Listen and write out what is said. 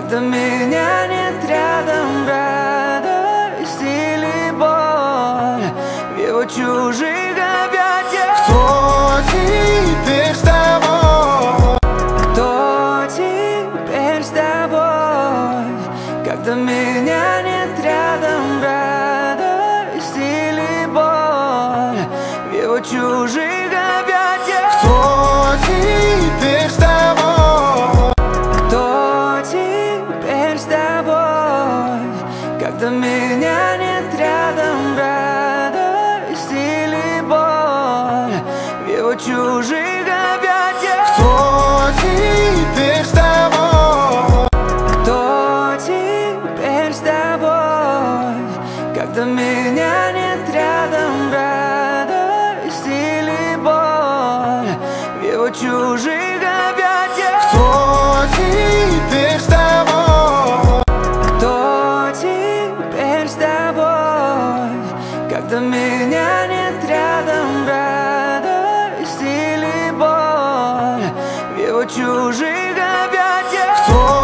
когда меня нет рядом, радость или боль в его чужих объятиях. Кто теперь с тобой? Кто теперь с тобой, когда меня нет рядом, радость или боль в его чужих объятиях. Кто теперь с тобой? Кто теперь с тобой, когда меня нет рядом, радость или боль в его чужих объятиях. Кто теперь с тобой? Кто теперь с тобой, когда меня нет рядом, радость или боль в его чужих объятиях. Кто теперь с тобой? Кто теперь с тобой, когда меня нет рядом, радость или боль в его чужих объятиях.